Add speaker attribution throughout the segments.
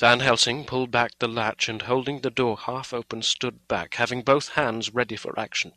Speaker 1: Van Helsing pulled back the latch and, holding the door half open, stood back, having both hands ready for action.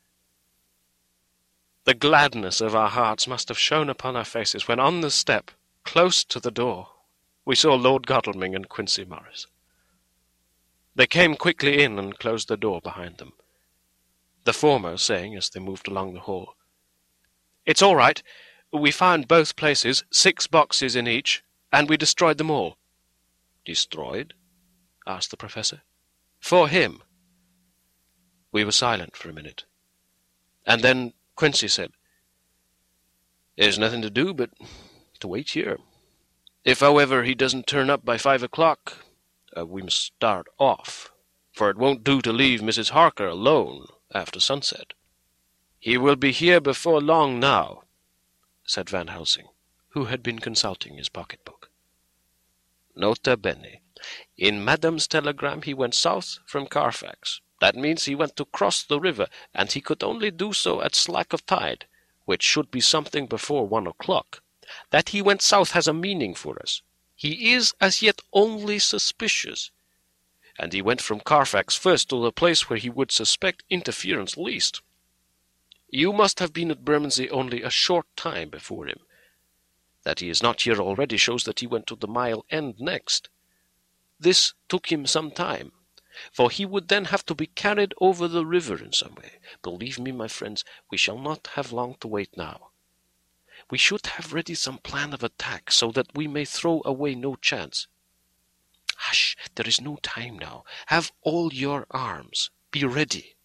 Speaker 1: The gladness of our hearts must have shone upon our faces when on the step, close to the door, we saw Lord Godalming and Quincey Morris. They came quickly in and closed the door behind them, the former saying as they moved along the hall, "It's all right. We found both places, 6 boxes in each, and we destroyed them all." "Destroyed?" asked the Professor. "For him." We were silent for a minute, and then Quincey said, "There's nothing to do but to wait here. If, however, he doesn't turn up by 5 o'clock, we must start off, for it won't do to leave Mrs. Harker alone after sunset." "He will be here before long now," said Van Helsing, who had been consulting his pocket-book. "Nota bene. In Madame's telegram he went south from Carfax. That means he went to cross the river, and he could only do so at slack of tide, which should be something before 1 o'clock. That he went south has a meaning for us. He is as yet only suspicious, and he went from Carfax first to the place where he would suspect interference least. You must have been at Bermondsey only a short time before him. That he is not here already shows that he went to the Mile End next. This took him some time, for he would then have to be carried over the river in some way. Believe me, my friends, we shall not have long to wait now. We should have ready some plan of attack, so that we may throw away no chance. Hush, there is no time now. Have all your arms. Be ready."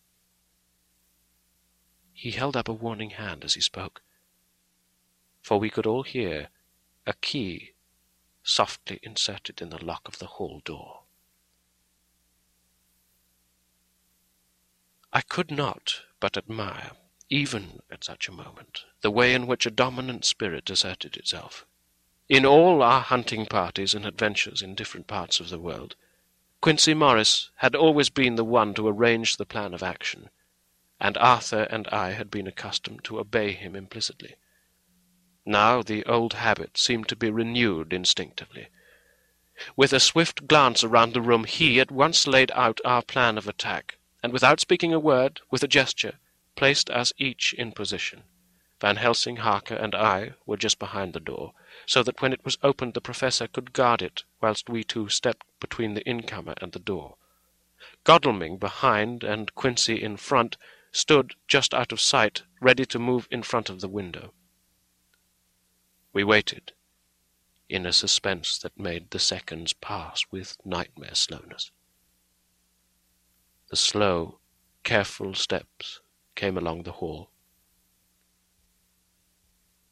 Speaker 1: He held up a warning hand as he spoke, for we could all hear a key softly inserted in the lock of the hall door. I could not but admire, even at such a moment, the way in which a dominant spirit asserted itself. In all our hunting parties and adventures in different parts of the world, Quincey Morris had always been the one to arrange the plan of action, and Arthur and I had been accustomed to obey him implicitly. Now the old habit seemed to be renewed instinctively. With a swift glance around the room, he at once laid out our plan of attack, and without speaking a word, with a gesture, placed us each in position. Van Helsing, Harker, and I were just behind the door, so that when it was opened the Professor could guard it, whilst we two stepped between the incomer and the door. Godalming behind and Quincey in front stood just out of sight, ready to move in front of the window. We waited, in a suspense that made the seconds pass with nightmare slowness. The slow, careful steps came along the hall,